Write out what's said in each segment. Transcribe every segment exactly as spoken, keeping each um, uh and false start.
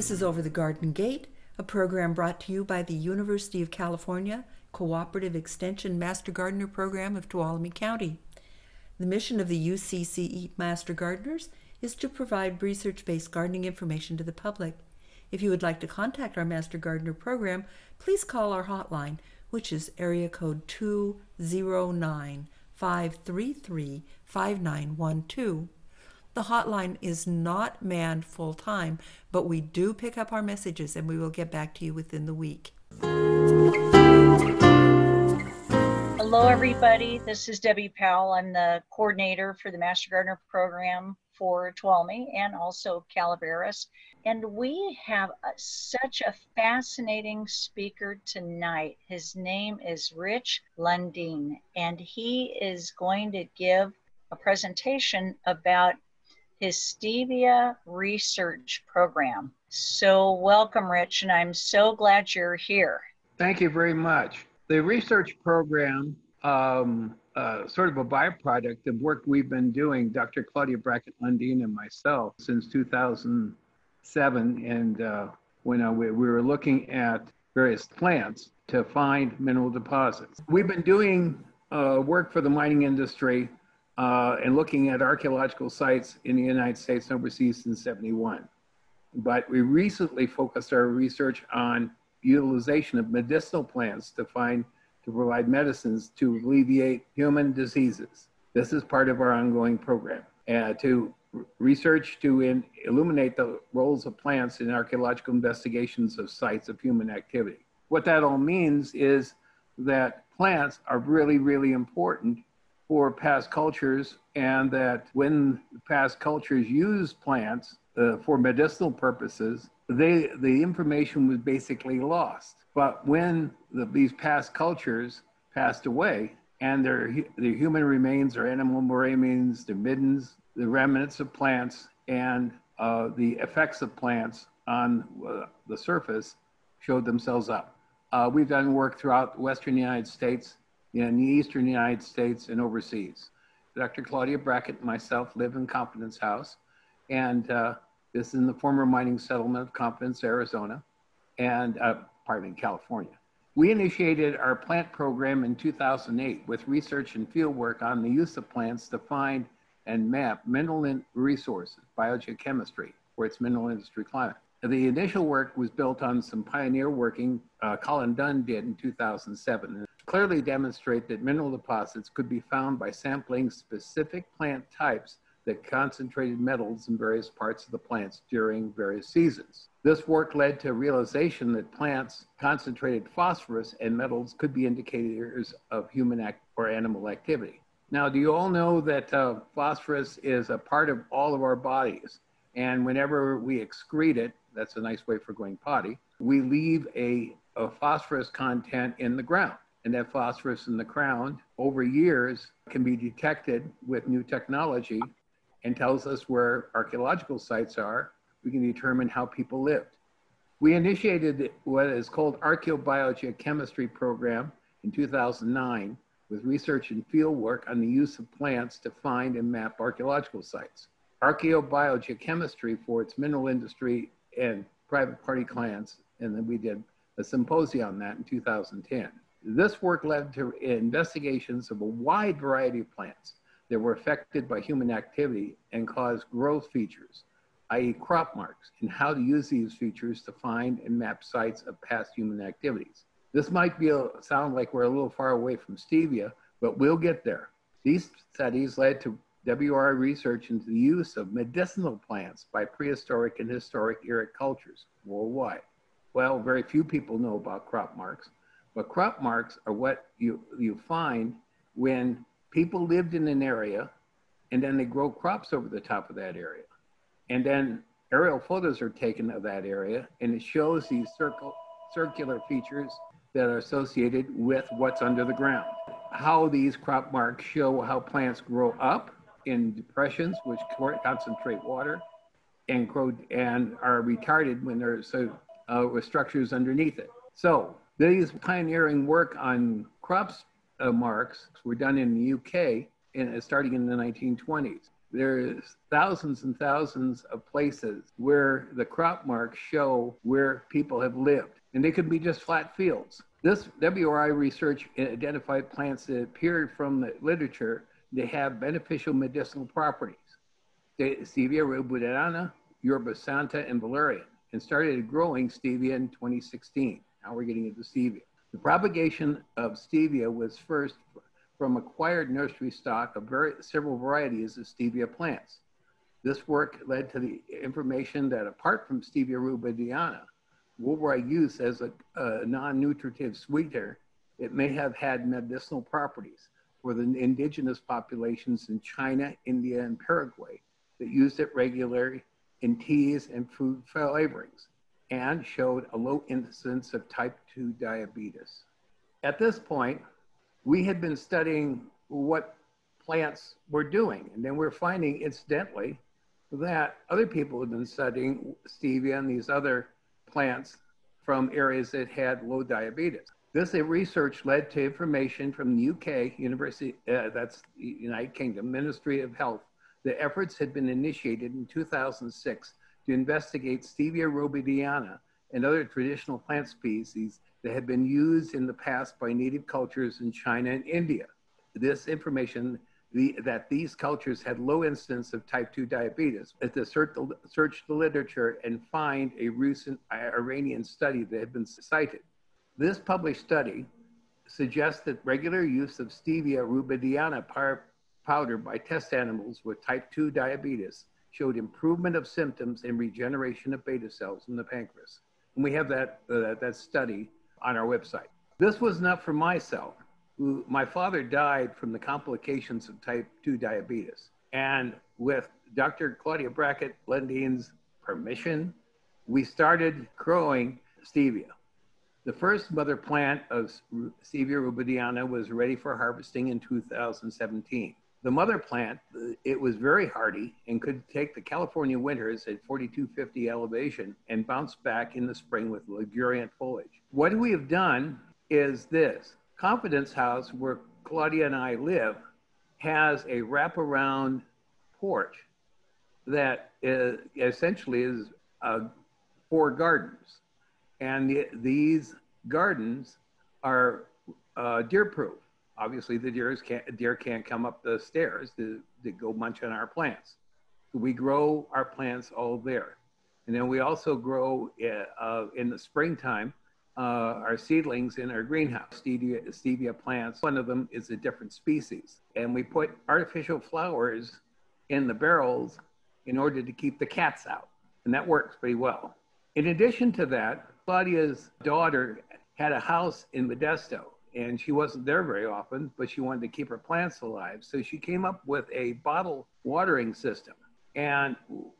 This is Over the Garden Gate, a program brought to you by the University of California Cooperative Extension Master Gardener Program of Tuolumne County. The mission of the U C C E Master Gardeners is to provide research-based gardening information to the public. If you would like to contact our Master Gardener program, please call our hotline, which is area code two zero nine, five three three, five nine one two. The hotline is not manned full-time, but we do pick up our messages and we will get back to you within the week. Hello, everybody. This is Debbie Powell. I'm the coordinator for the Master Gardener program for Tuolumne and also Calaveras. And we have a, such a fascinating speaker tonight. His name is Rich Lundeen, and he is going to give a presentation about his stevia research program. So welcome, Rich, and I'm so glad you're here. Thank you very much. The research program, um, uh, sort of a byproduct of work we've been doing, Doctor Claudia Brackett Lundeen and myself, since two thousand seven, and uh, when uh, we, we were looking at various plants to find mineral deposits. We've been doing uh, work for the mining industry Uh, and looking at archaeological sites in the United States and overseas since seventy-one. But we recently focused our research on utilization of medicinal plants to find, to provide medicines to alleviate human diseases. This is part of our ongoing program, uh, to research to in, illuminate the roles of plants in archaeological investigations of sites of human activity. What that all means is that plants are really, really important for past cultures, and that when past cultures used plants uh, for medicinal purposes, they, the information was basically lost. But when the, these past cultures passed away, and their, their human remains or animal remains, their middens, the remnants of plants, and uh, the effects of plants on uh, the surface showed themselves up. Uh, we've done work throughout the Western United States, in the Eastern United States, and overseas. Doctor Claudia Brackett and myself live in Confidence House, and uh, this is in the former mining settlement of Confidence, Arizona, and uh, pardon me, California. We initiated our plant program in two thousand eight with research and field work on the use of plants to find and map mineral resources, biogeochemistry, for its mineral industry climate. The initial work was built on some pioneer working uh, Colin Dunn did in two thousand seven. Clearly demonstrate that mineral deposits could be found by sampling specific plant types that concentrated metals in various parts of the plants during various seasons. This work led to realization that plants concentrated phosphorus and metals could be indicators of human act or animal activity. Now, do you all know that uh, phosphorus is a part of all of our bodies? And whenever we excrete it, that's a nice way for going potty, we leave a, a phosphorus content in the ground. And that phosphorus in the ground over years can be detected with new technology and tells us where archaeological sites are. We can determine how people lived. We initiated what is called Archaeobiogeochemistry program in two thousand nine with research and field work on the use of plants to find and map archaeological sites. Archaeobiogeochemistry for its mineral industry and private party clients, and then we did a symposium on that in two thousand ten. This work led to investigations of a wide variety of plants that were affected by human activity and caused growth features, that is crop marks, and how to use these features to find and map sites of past human activities. This might be a, sound like we're a little far away from stevia, but we'll get there. These studies led to W R I research into the use of medicinal plants by prehistoric and historic era cultures worldwide. Well, very few people know about crop marks. But crop marks are what you, you find when people lived in an area and then they grow crops over the top of that area. And then aerial photos are taken of that area and it shows these circle, circular features that are associated with what's under the ground. How these crop marks show how plants grow up in depressions, which concentrate water, and grow and are retarded when there's so, uh, with structures underneath it. So, these pioneering work on crops uh, marks were done in the U K in, starting in the nineteen twenties. there's thousands and thousands of places where the crop marks show where people have lived, and they could be just flat fields. This W R I research identified plants that appeared from the literature to have beneficial medicinal properties. Stevia rubidana, Yerba Santa, and valerian, and started growing stevia in twenty sixteen. Now we're getting into stevia. The propagation of stevia was first from acquired nursery stock of very, several varieties of stevia plants. This work led to the information that apart from Stevia rubidana, worldwide use as a, a non-nutritive sweetener, it may have had medicinal properties for the indigenous populations in China, India, and Paraguay that used it regularly in teas and food flavorings, and showed a low incidence of type two diabetes. At this point, we had been studying what plants were doing, and then we're finding, incidentally, that other people have been studying stevia and these other plants from areas that had low diabetes. This research led to information from the U K, University, uh, that's the United Kingdom, Ministry of Health. The efforts had been initiated in two thousand six to investigate Stevia rubidana and other traditional plant species that had been used in the past by native cultures in China and India. This information, the, that these cultures had low incidence of type two diabetes, to search the, search the literature and find a recent Iranian study that had been cited. This published study suggests that regular use of Stevia rubidana powder by test animals with type two diabetes showed improvement of symptoms and regeneration of beta cells in the pancreas. And we have that, uh, that study on our website. This was not for myself. Who, my father died from the complications of type two diabetes. And with Doctor Claudia Brackett Lundine's permission, we started growing stevia. The first mother plant of Stevia rubidana was ready for harvesting in two thousand seventeen. The mother plant, it was very hardy and could take the California winters at forty-two fifty elevation and bounce back in the spring with luxuriant foliage. What we have done is this. Confidence House, where Claudia and I live, has a wraparound porch that is, essentially is uh, four gardens. And the, these gardens are uh, deer-proof. Obviously, the deers can't, deer can't come up the stairs to, to go munch on our plants. So we grow our plants all there. And then we also grow uh, in the springtime uh, our seedlings in our greenhouse, stevia, stevia plants. One of them is a different species. And we put artificial flowers in the barrels in order to keep the cats out. And that works pretty well. In addition to that, Claudia's daughter had a house in Modesto, and she wasn't there very often, but she wanted to keep her plants alive. So she came up with a bottle watering system. And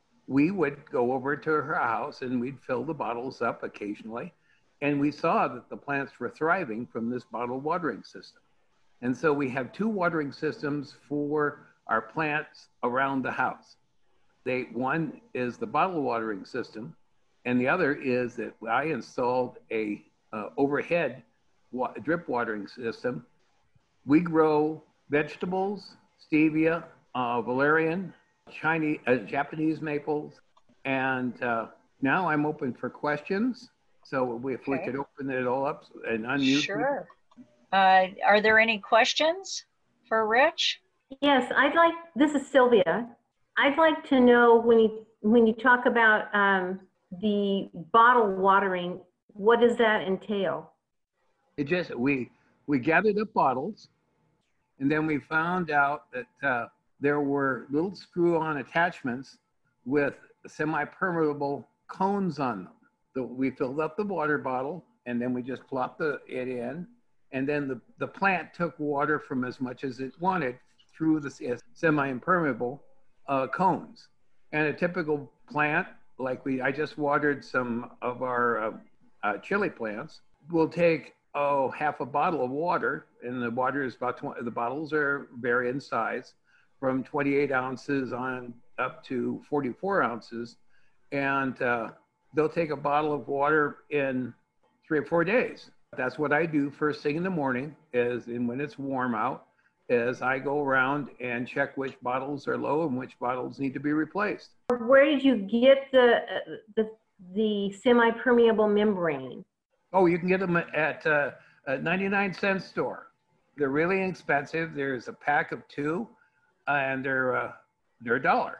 we would go over to her house and we'd fill the bottles up occasionally. And we saw that the plants were thriving from this bottle watering system. And so we have two watering systems for our plants around the house. They, one is the bottle watering system, and the other is that I installed a uh, overhead wa- drip watering system. We grow vegetables, stevia, uh, valerian, Chinese, uh, Japanese maples, and uh, now I'm open for questions. So if okay. we could open it all up and unmute. Sure. Uh, are there any questions for Rich? Yes, I'd like, this is Sylvia. I'd like to know when you, when you talk about um, the bottle watering, what does that entail? It just, we, we gathered up bottles, and then we found out that uh, there were little screw-on attachments with semi-permeable cones on them. So we filled up the water bottle, and then we just plopped the, it in, and then the, the plant took water from as much as it wanted through the semi-impermeable uh, cones. And a typical plant, like we, I just watered some of our uh, uh, chili plants, will take, oh, half a bottle of water, and the water is about twenty, the bottles are vary in size from twenty-eight ounces on up to forty-four ounces. And uh, they'll take a bottle of water in three or four days. That's what I do first thing in the morning is, and when it's warm out, as I go around and check which bottles are low and which bottles need to be replaced. Where did you get the, the, the semi-permeable membrane? Oh, you can get them at uh, a ninety-nine cent store. They're really inexpensive. There's a pack of two, uh, and they're uh, they're a dollar.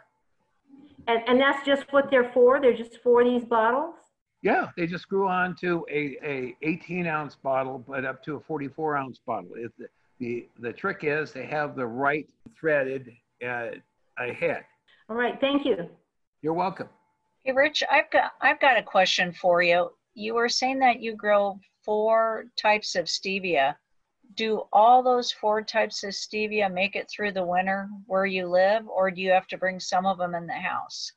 And, and that's just what they're for? They're just for these bottles? Yeah, they just grew on to a, a eighteen ounce bottle, but up to a forty-four ounce bottle. It, the, the, the trick is they have the right threaded uh, head. All right, thank you. You're welcome. Hey, Rich, I've got I've got a question for you. You were saying that you grow four types of stevia. Do all those four types of stevia make it through the winter where you live, or do you have to bring some of them in the house?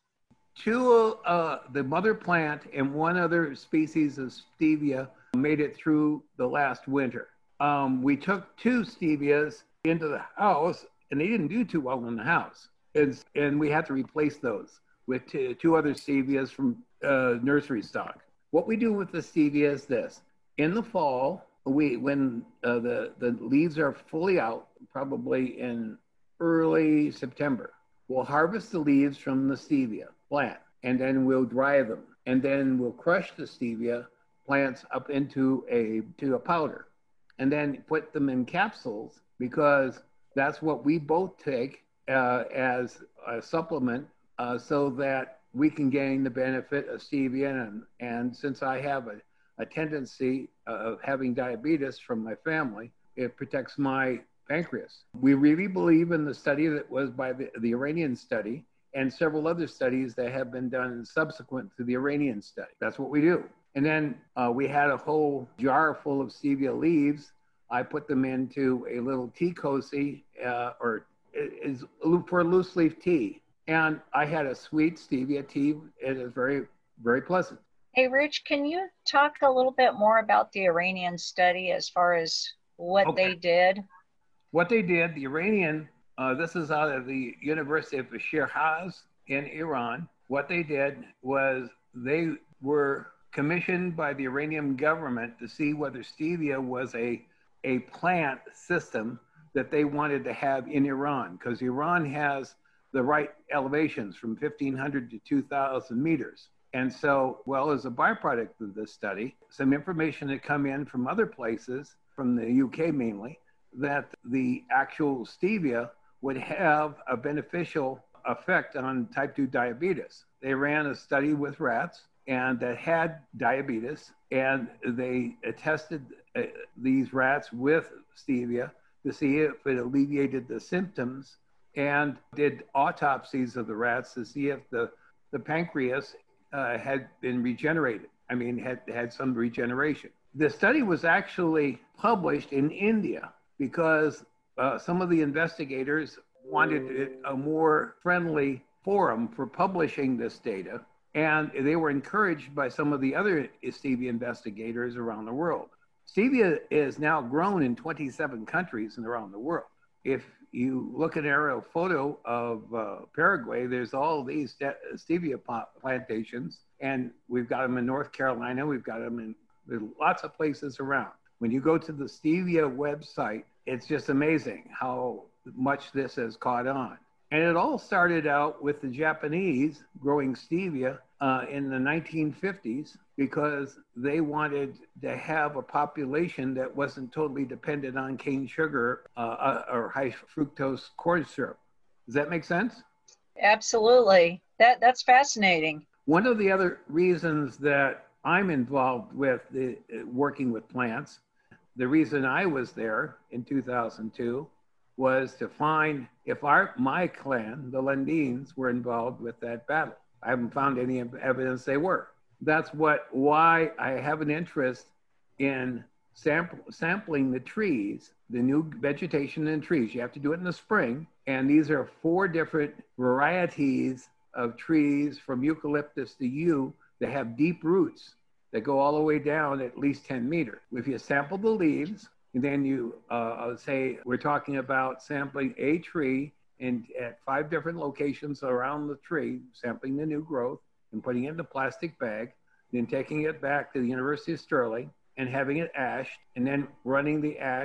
Two, uh, the mother plant and one other species of stevia made it through the last winter. Um, we took two stevias into the house, and they didn't do too well in the house. And, and we had to replace those with two, two other stevias from uh, nursery stock. What we do with the stevia is this. In the fall, we when uh, the, the leaves are fully out, probably in early September, we'll harvest the leaves from the stevia plant, and then we'll dry them. And then we'll crush the stevia plants up into a, to a powder, and then put them in capsules, because that's what we both take uh, as a supplement uh, so that we can gain the benefit of stevia. And, and since I have a, a tendency of having diabetes from my family, it protects my pancreas. We really believe in the study that was by the, the Iranian study and several other studies that have been done subsequent to the Iranian study. That's what we do. And then uh, we had a whole jar full of stevia leaves. I put them into a little tea cozy, uh, or is for loose leaf tea. And I had a sweet stevia tea. It is very, very pleasant. Hey, Rich, can you talk a little bit more about the Iranian study as far as what Okay. they did? What they did, the Iranian, uh, this is out of the University of Shiraz in Iran. What they did was they were commissioned by the Iranian government to see whether stevia was a, a plant system that they wanted to have in Iran, because Iran has the right elevations from fifteen hundred to two thousand meters. And so, well, as a byproduct of this study, some information had come in from other places, from the U K mainly, that the actual stevia would have a beneficial effect on type two diabetes. They ran a study with rats and that had diabetes, and they tested uh, these rats with stevia to see if it alleviated the symptoms, and did autopsies of the rats to see if the, the pancreas uh, had been regenerated. I mean, had had some regeneration. The study was actually published in India because uh, some of the investigators wanted a more friendly forum for publishing this data, and they were encouraged by some of the other stevia investigators around the world. Stevia is now grown in twenty-seven countries and around the world. If you look at an aerial photo of uh, Paraguay, there's all these stevia plantations, and we've got them in North Carolina, we've got them in there's lots of places around. When you go to the stevia website, it's just amazing how much this has caught on. And it all started out with the Japanese growing stevia uh, in the nineteen fifties because they wanted to have a population that wasn't totally dependent on cane sugar uh, or high fructose corn syrup. Does that make sense? Absolutely. That that's fascinating. One of the other reasons that I'm involved with the, working with plants, the reason I was there in two thousand two was to find if our my clan, the Lundins, were involved with that battle. I haven't found any evidence they were. That's what why I have an interest in sample, sampling the trees, the new vegetation in trees. You have to do it in the spring. And these are four different varieties of trees from eucalyptus to yew that have deep roots that go all the way down at least ten meters. If you sample the leaves, and then you uh, say, we're talking about sampling a tree in, at five different locations around the tree, sampling the new growth and putting it in a plastic bag, then taking it back to the University of Sterling and having it ashed, and then running the ash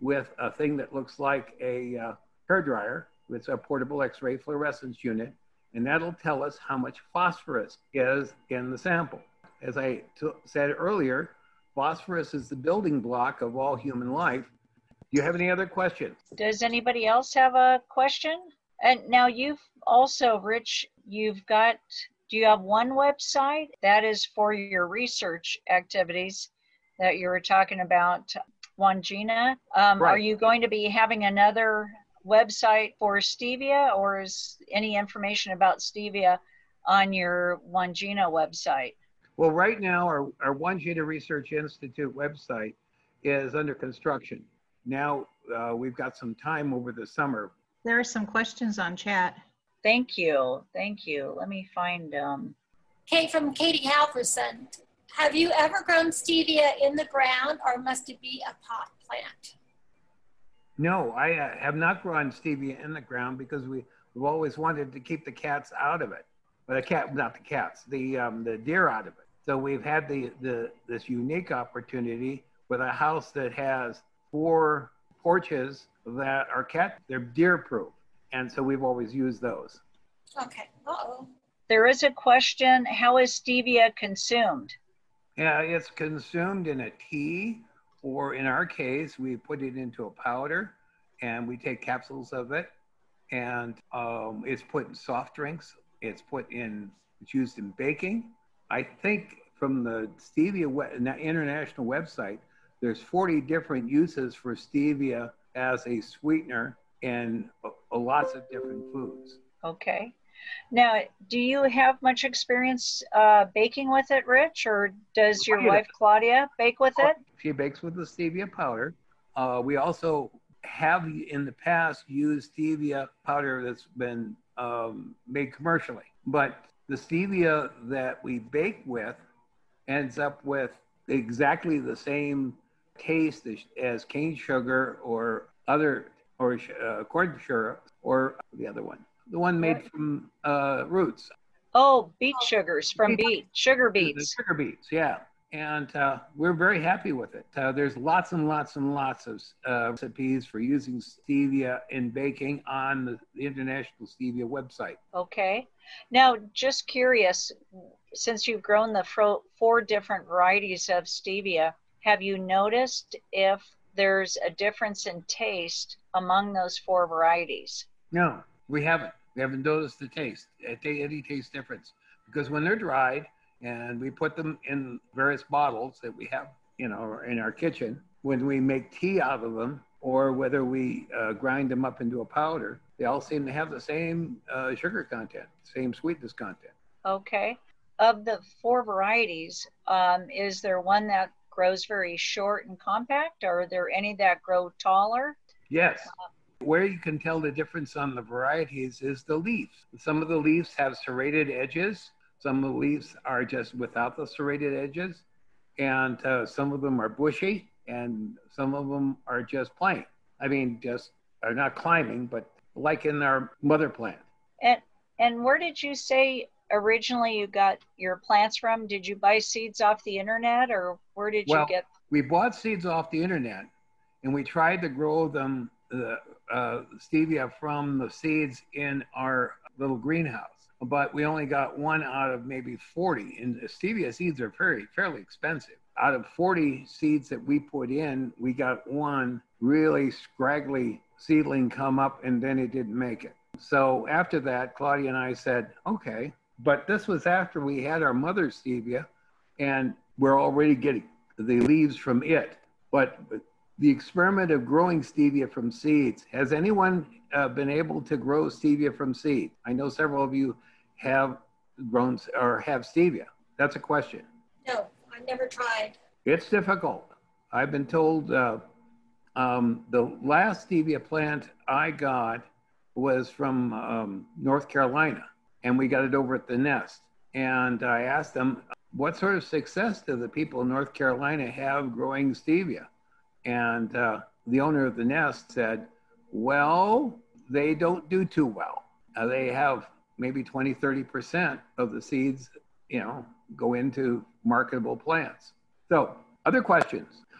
with a thing that looks like a uh, hair dryer. It's a portable X-ray fluorescence unit, and that'll tell us how much phosphorus is in the sample. As I t- said earlier, phosphorus is the building block of all human life. Do you have any other questions? Does anybody else have a question? And now you've also, Rich, you've got, do you have one website that is for your research activities that you were talking about, Wandjina? Um, Right. Are you going to be having another website for stevia, or is any information about stevia on your Wandjina website? Well, right now, our, our Wandjina Research Institute website is under construction. Now, uh, we've got some time over the summer. There are some questions on chat. Thank you. Thank you. Let me find um Kate from Katie Halverson. Have you ever grown stevia in the ground, or must it be a pot plant? No, I uh, have not grown stevia in the ground because we, we've always wanted to keep the cats out of it. But the cat, not the cats, the um, the deer out of it. So we've had the, the this unique opportunity with a house that has four porches that are cat, they're deer proof. And so we've always used those. Okay. Uh-oh. there is a question, how is stevia consumed? Yeah, it's consumed in a tea, or in our case, we put it into a powder and we take capsules of it, and um, it's put in soft drinks. It's put in, it's used in baking. I think from the stevia we- international website, there's forty different uses for stevia as a sweetener in a, a lots of different foods. Okay. Now, do you have much experience uh, baking with it, Rich, or does your Yeah. wife, Claudia, bake with it? She bakes with the stevia powder. Uh, we also have in the past used stevia powder that's been um, made commercially. But the stevia that we bake with ends up with exactly the same taste as, as cane sugar or other, or uh, corn syrup, or the other one, the one made from uh, roots. Oh, beet sugars from beet, sugar The beets. sugar beets, yeah. And uh, we're very happy with it. Uh, there's lots and lots and lots of uh, recipes for using stevia in baking on the, the International Stevia website. Okay. Now, just curious, since you've grown the fro- four different varieties of stevia, have you noticed if there's a difference in taste among those four varieties? No, we haven't. We haven't noticed the taste, any taste difference. Because when they're dried and we put them in various bottles that we have, you know, in our kitchen, when we make tea out of them, or whether we uh, grind them up into a powder, they all seem to have the same uh, sugar content, same sweetness content. Okay. Of the four varieties, um, is there one that grows very short and compact, or are there any that grow taller? Yes. Where you can tell the difference on the varieties is the leaves. Some of the leaves have serrated edges. Some of the leaves are just without the serrated edges. And uh, some of them are bushy, and some of them are just plain. I mean, just are not climbing, but like in our mother plant. And and where did you say originally you got your plants from? Did you buy seeds off the internet, or where did Well, you get? We bought seeds off the internet, and we tried to grow them, uh, uh, stevia from the seeds in our little greenhouse. But we only got one out of maybe forty. And stevia seeds are very, fairly expensive. Out of forty seeds that we put in, we got one really scraggly seedling come up, and then it didn't make it. So after that, Claudia and I said, okay, but this was after we had our mother stevia, and we're already getting the leaves from it. But the experiment of growing stevia from seeds, has anyone uh, been able to grow stevia from seed? I know several of you have grown or have stevia. That's a question. No, I've never tried. It's difficult. I've been told uh, um, the last stevia plant I got was from um, North Carolina, and we got it over at the Nest. And I asked them, what sort of success do the people in North Carolina have growing stevia? And uh, the owner of the Nest said, well, they don't do too well. Uh, they have maybe twenty, thirty percent of the seeds, you know, go into marketable plants. So other questions?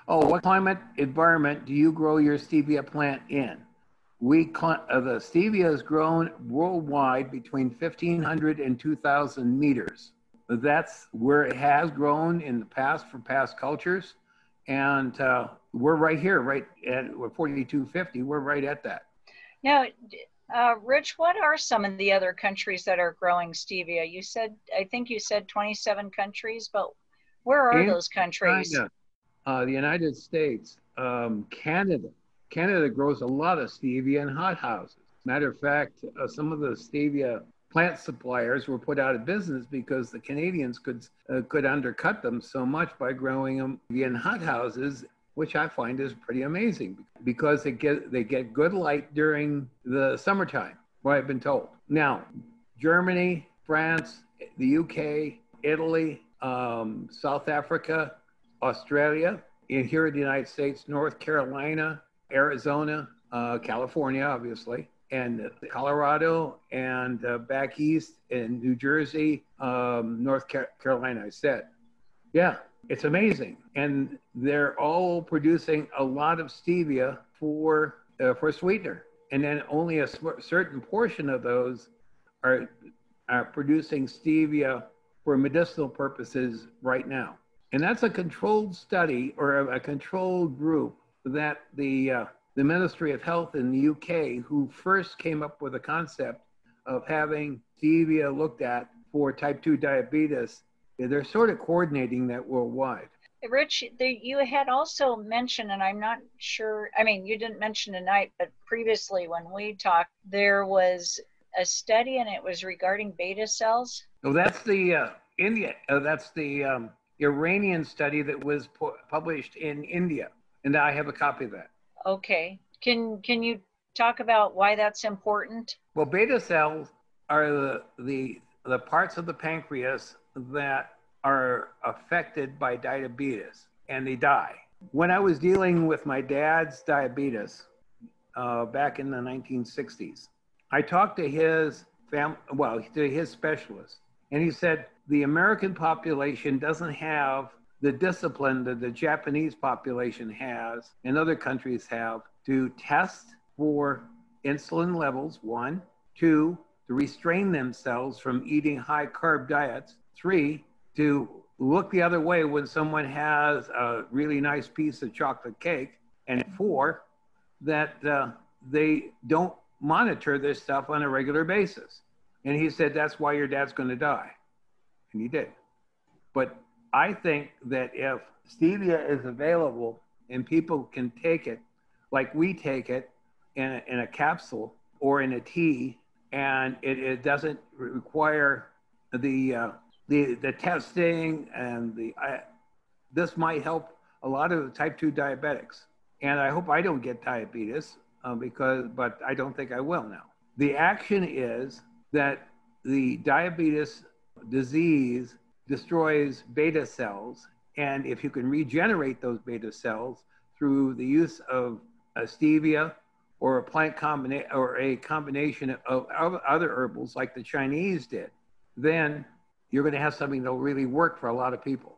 Oh, what climate environment do you grow your stevia plant in? We cl- uh, the stevia is grown worldwide between fifteen hundred and two thousand meters. That's where it has grown in the past for past cultures. And uh, we're right here, right at forty-two fifty. We're right at that. Now, uh, Rich, what are some of the other countries that are growing stevia? You said, I think you said twenty-seven countries, but where are In those countries? China, uh, the United States, um, Canada. Canada grows a lot of stevia in hothouses. Matter of fact, uh, some of the stevia plant suppliers were put out of business because the Canadians could uh, could undercut them so much by growing them in hothouses, which I find is pretty amazing because they get they get good light during the summertime, what I've been told. Now, Germany, France, the U K, Italy, um, South Africa, Australia, in here in the United States, North Carolina, Arizona, uh, California, obviously, and Colorado, and uh, back east in New Jersey, um, North Car- Carolina, I said. Yeah, it's amazing. And they're all producing a lot of stevia for, uh, for sweetener. And then only a sm- certain portion of those are, are producing stevia for medicinal purposes right now. And that's a controlled study or a, a controlled group that the uh, the Ministry of Health in the U K, who first came up with the concept of having stevia looked at for type two diabetes, they're sort of coordinating that worldwide. Rich, the, you had also mentioned, and I'm not sure, I mean, you didn't mention tonight, but previously when we talked, there was a study and it was regarding beta cells. Oh, that's the uh, India, uh, that's the um, Iranian study that was pu- published in India. And I have a copy of that. Okay. Can can you talk about why that's important? Well, beta cells are the, the, the parts of the pancreas that are affected by diabetes, and they die. When I was dealing with my dad's diabetes uh, back in the nineteen sixties, I talked to his fam- well, to his specialist, and he said the American population doesn't have the discipline that the Japanese population has and other countries have to test for insulin levels, one, two, to restrain themselves from eating high carb diets, three, to look the other way when someone has a really nice piece of chocolate cake, and four, that uh, they don't monitor this stuff on a regular basis. And he said, that's why your dad's going to die. And he did. But I think that if stevia is available and people can take it like we take it in a, in a capsule or in a tea, and it, it doesn't require the, uh, the, the testing and the, I, this might help a lot of the type two diabetics. And I hope I don't get diabetes uh, because, but I don't think I will now. The action is that the diabetes disease destroys beta cells. And if you can regenerate those beta cells through the use of a stevia or a plant combination or a combination of other herbals like the Chinese did, then you're going to have something that will really work for a lot of people.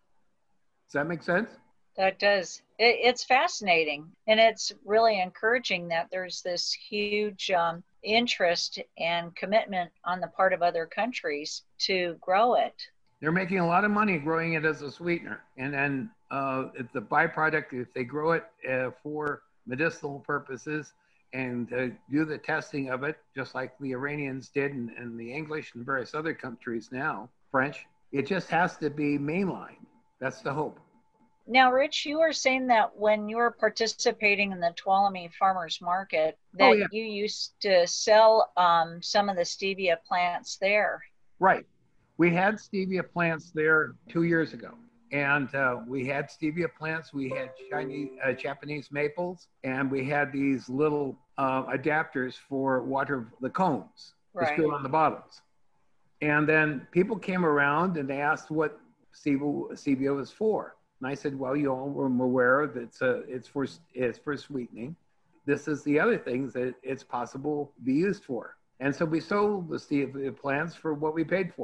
Does that make sense? That does. It, it's fascinating. And it's really encouraging that there's this huge um, interest and commitment on the part of other countries to grow it. They're making a lot of money growing it as a sweetener. And then uh, it's the byproduct, if they grow it uh, for medicinal purposes and uh, do the testing of it, just like the Iranians did and, and the English and various other countries now, French, it just has to be mainlined. That's the hope. Now, Rich, you were saying that when you were participating in the Tuolumne Farmers Market, that Oh, yeah. you used to sell um, some of the stevia plants there. Right. We had stevia plants there two years ago. And uh, we had stevia plants, we had Chinese, uh, Japanese maples, and we had these little uh, adapters for water, the cones, Right. to screw on the bottles. And then people came around and they asked what stevia was for. And I said, well, you all were aware that it's, a, it's, for, it's for sweetening. This is the other things that it's possible to be used for. And so we sold the stevia plants for what we paid for them.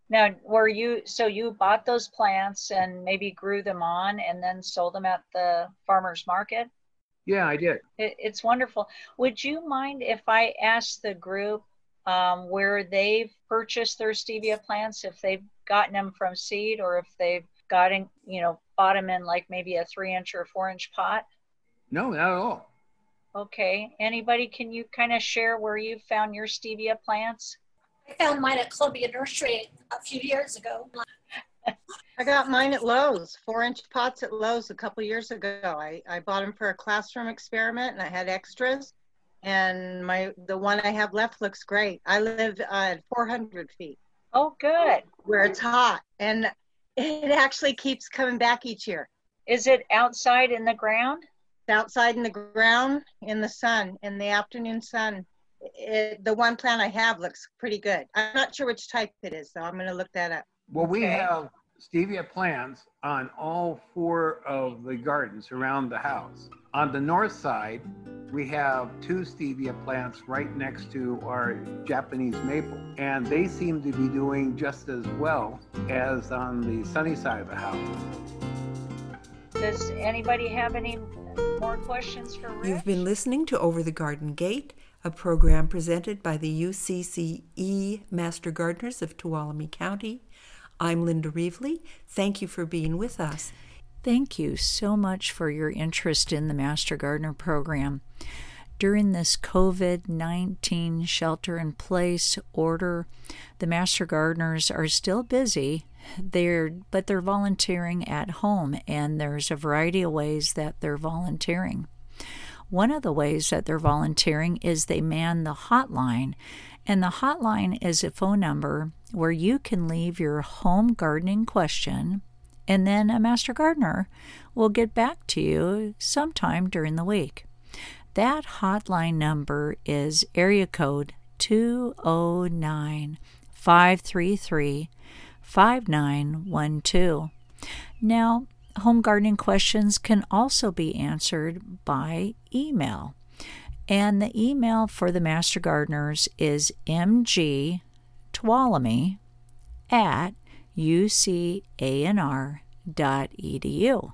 Now, were you, so you bought those plants and maybe grew them on and then sold them at the farmer's market? Yeah, I did. It, it's wonderful. Would you mind if I asked the group um, where they've purchased their stevia plants, if they've gotten them from seed or if they've gotten, you know, bought them in like maybe a three inch or four inch pot? No, not at all. Okay. Anybody, can you kind of share where you found your stevia plants? I found mine at Columbia Nursery a few years ago. I got mine at Lowe's, four inch pots at Lowe's a couple years ago. I, I bought them for a classroom experiment and I had extras. And my the one I have left looks great. I live uh, at four hundred feet. Oh, good. Where it's hot. And it actually keeps coming back each year. Is it outside in the ground? It's outside in the ground, in the sun, in the afternoon sun. It, the one plant I have looks pretty good. I'm not sure which type it is, so I'm going to look that up. Well, we Okay. have stevia plants on all four of the gardens around the house. On the north side, we have two stevia plants right next to our Japanese maple, and they seem to be doing just as well as on the sunny side of the house. Does anybody have any more questions for Rich? You've been listening to Over the Garden Gate, a program presented by the U C C E Master Gardeners of Tuolumne County. I'm Linda Reevely. Thank you for being with us. Thank you so much for your interest in the Master Gardener program. During this COVID nineteen shelter-in-place order, the Master Gardeners are still busy, they're, but they're volunteering at home, and there's a variety of ways that they're volunteering. One of the ways that they're volunteering is they man the hotline, and the hotline is a phone number where you can leave your home gardening question, and then a Master Gardener will get back to you sometime during the week. That hotline number is area code two oh nine, five three three, five nine one two. Now, home gardening questions can also be answered by email. And the email for the Master Gardeners is m g tuolumne at u c a n r dot e d u.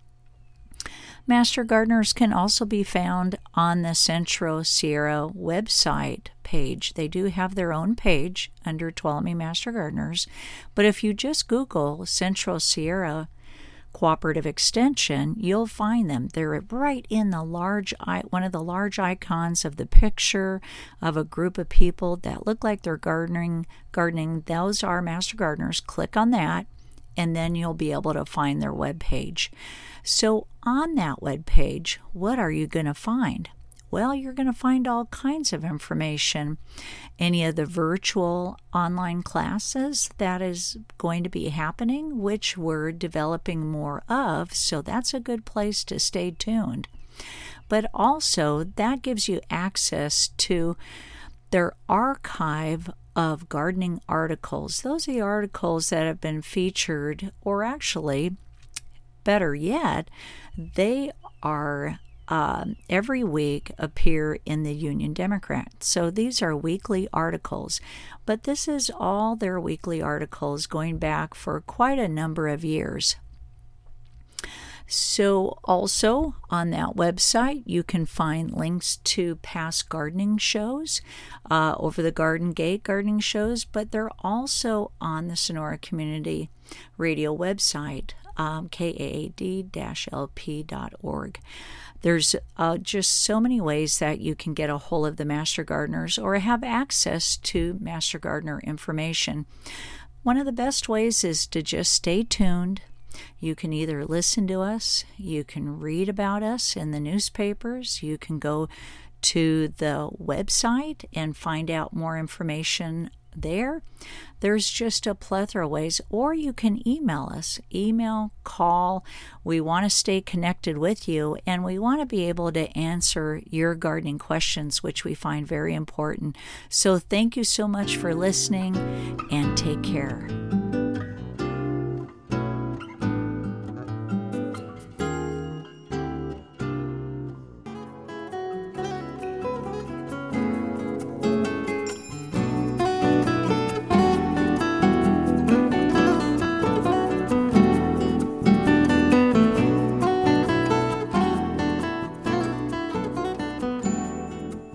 Master Gardeners can also be found on the Centro Sierra website page. They do have their own page under Tuolumne Master Gardeners, but if you just Google Centro Sierra Cooperative Extension, you'll find them. They're right in the large, one of the large icons of the picture of a group of people that look like they're gardening. Gardening. Those are Master Gardeners. Click on that, and then you'll be able to find their web page. So on that web page, what are you going to find? Well, you're going to find all kinds of information. Any of the virtual online classes that is going to be happening, which we're developing more of, so that's a good place to stay tuned. But also, that gives you access to their archive of gardening articles. Those are the articles that have been featured, or actually, better yet, they are Uh, every week appear in the Union Democrat. So these are weekly articles, but this is all their weekly articles going back for quite a number of years. So also on that website, you can find links to past gardening shows, uh, Over the Garden Gate gardening shows, but they're also on the Sonora Community Radio website, um, K A A D L P dot org. There's uh, just so many ways that you can get a hold of the Master Gardeners or have access to Master Gardener information. One of the best ways is to just stay tuned. You can either listen to us, you can read about us in the newspapers, you can go to the website and find out more information there. There's just a plethora of ways, or you can email us, email, call. We want to stay connected with you, and we want to be able to answer your gardening questions, which we find very important. So thank you so much for listening, and take care.